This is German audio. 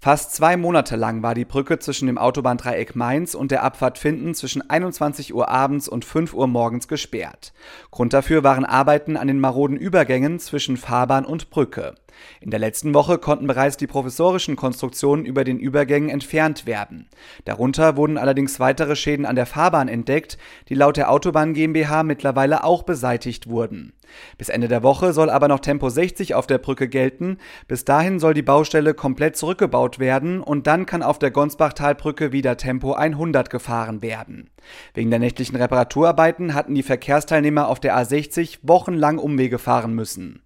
Fast 2 Monate lang war die Brücke zwischen dem Autobahndreieck Mainz und der Abfahrt Vinden zwischen 21 Uhr abends und 5 Uhr morgens gesperrt. Grund dafür waren Arbeiten an den maroden Übergängen zwischen Fahrbahn und Brücke. In der letzten Woche konnten bereits die provisorischen Konstruktionen über den Übergängen entfernt werden. Darunter wurden allerdings weitere Schäden an der Fahrbahn entdeckt, die laut der Autobahn GmbH mittlerweile auch beseitigt wurden. Bis Ende der Woche soll aber noch Tempo 60 auf der Brücke gelten. Bis dahin soll die Baustelle komplett zurückgebaut werden und dann kann auf der Gonsbachtalbrücke wieder Tempo 100 gefahren werden. Wegen der nächtlichen Reparaturarbeiten hatten die Verkehrsteilnehmer auf der A60 wochenlang Umwege fahren müssen.